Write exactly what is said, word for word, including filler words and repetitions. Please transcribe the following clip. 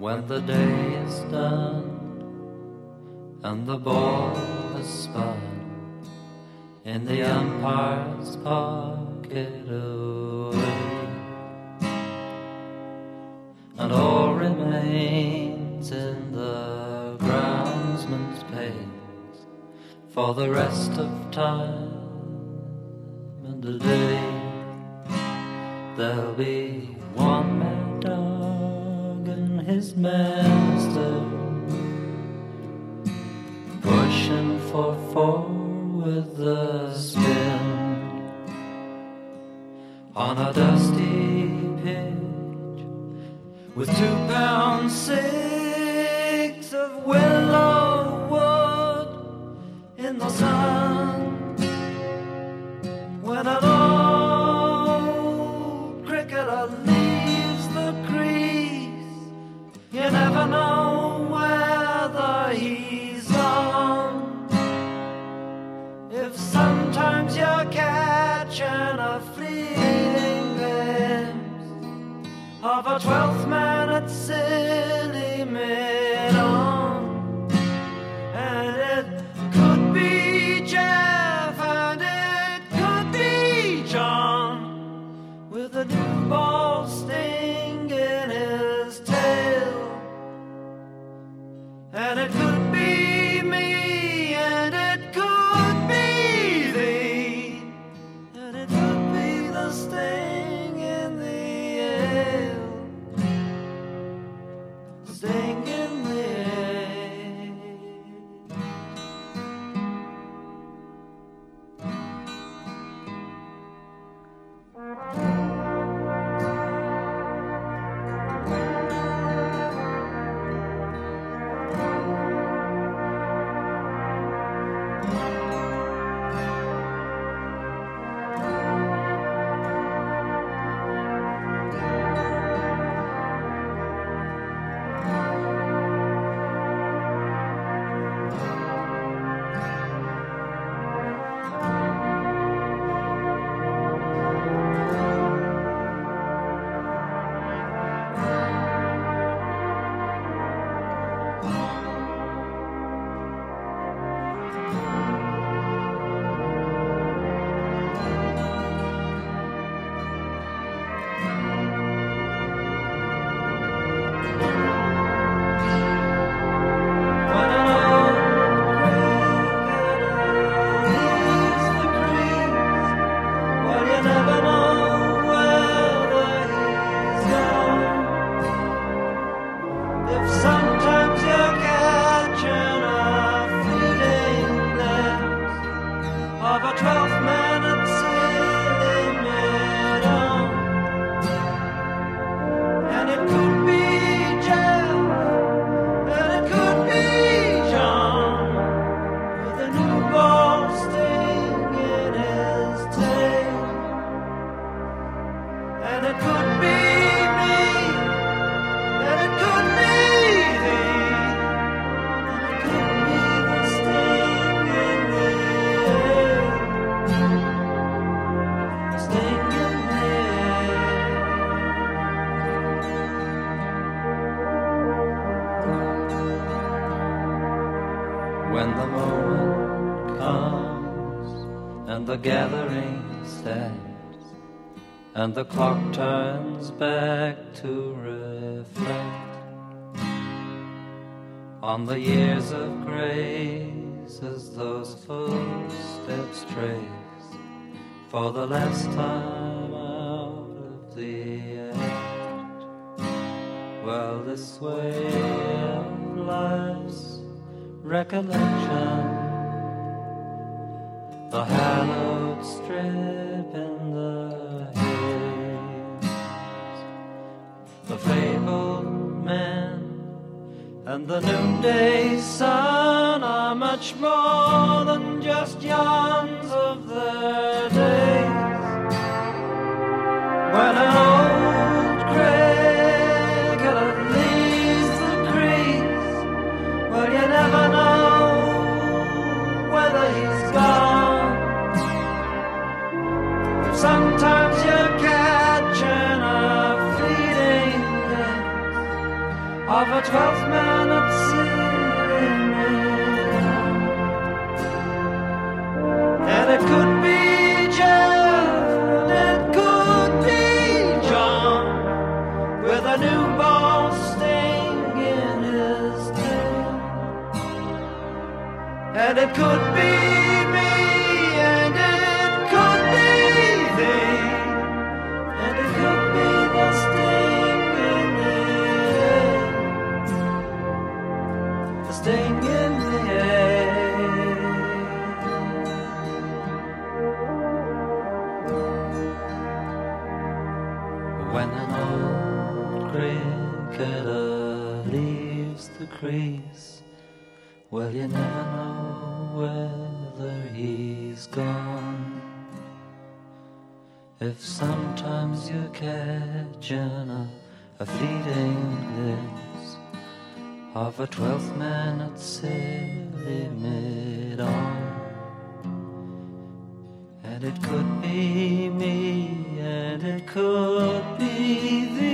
When the day is done and the ball has spun in the umpire's pocket away, and all remains in the groundsman's pace for the rest of time and a day, there'll be one mad dog and his master pushing for four with the spin on a dusty pitch with two pound six of willow wood in the sun. When an old cricketer leaves the crease, you never know whether he's on. If sometimes you're catching a fleeting glimpse of a twelfth man at silly mid-on, and it could be Jeff and it could be John with a new ball sting in his tail, and it could be me and it could be thee, and it could be the sting in the ale, sting in the ale. When the moment comes and the gathering stands and the clock turns back to reflect on the years of grace as those footsteps trace for the last time out of the act, well, this way of life's recollection, the hallowed strip in the hills, the fabled man and the noonday sun are much more than just yawns of their days. When an old cricketer leaves the crease, well, you never know whether he's gone. But sometimes you're catching a fleeting glimpse of a twelfth man at silly minute. And it could be Jeff, and it could be John, with a new ball sting in his tail. And it could be me, and it could be thee, and it could be the sting in the air, the sting in the air. When an old cricketer leaves the crease, well, you never know whether he's gone. If sometimes you're catching a, a fleeting glimpse of a twelfth man at silly mid-on, and it could be me, and it could be thee,